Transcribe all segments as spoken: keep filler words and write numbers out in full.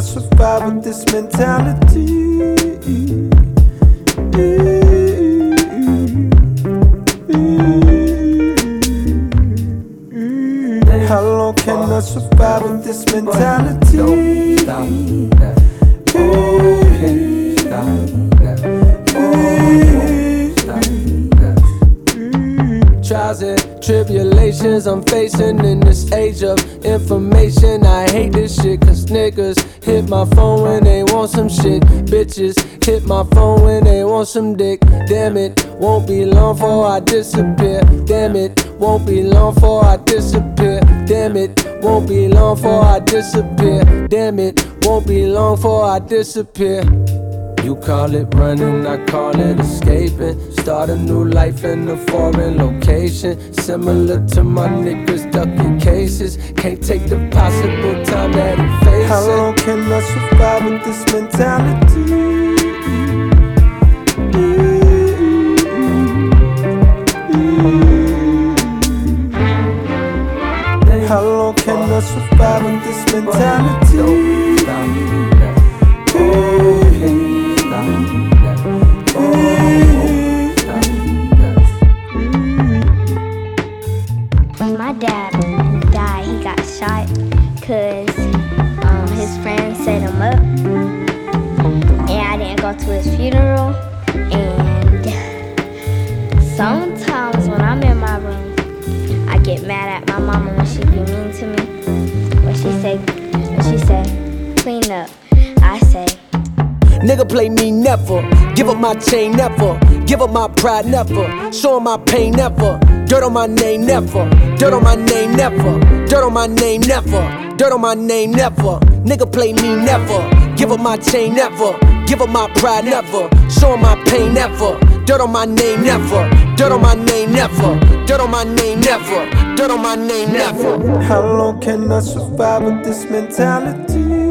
survive with this mentality? How long can I survive with this mentality? Don't stop now. Okay, stop now. Okay, stop now. Trials and tribulations I'm facing in this age of information. I hate this shit cause niggas hit my phone when they want some shit. Bitches hit my phone when they want some dick. Damn it, won't be long before I disappear. Damn it, won't be long before I disappear. Damn it, won't be long before I disappear. Damn it, won't be long before I disappear. You call it running, I call it escaping. Start a new life in a foreign location. Similar to my niggas ducking cases. Can't take the possible time that he facing. How long can I survive with this mentality? How long can I survive with this mentality? Don't stop now. Okay, stop now. Okay, stop now. When my dad died, he got shot because um, his friends set him up. And I didn't go to his funeral. And sometimes when I'm in my room, I get mad at my mama when she be mean to me. When she say, when she say, clean up, I say, nigga play me never, give up my chain never, give up my pride never, show 'em my pain never, dirt on my name never, dirt on my name never, dirt on my name never, dirt on my name never, nigga play me never, give up my chain never, give up my pride never, show 'em my pain never, dirt on my name never, dirt on my name never, dirt on my name never, dirt on my name never. How long can I survive with this mentality?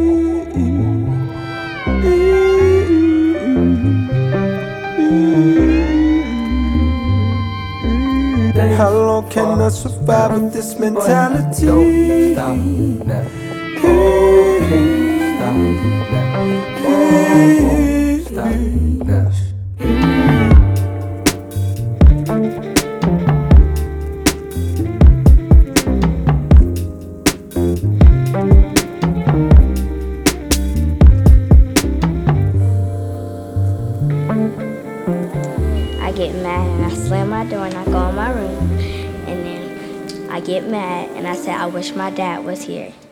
How long can I survive with this mentality? Don't stop now. Okay, stop now. Okay, stop now. I get mad and I slam my door and I go in my room. And then I get mad and I say, I wish my dad was here.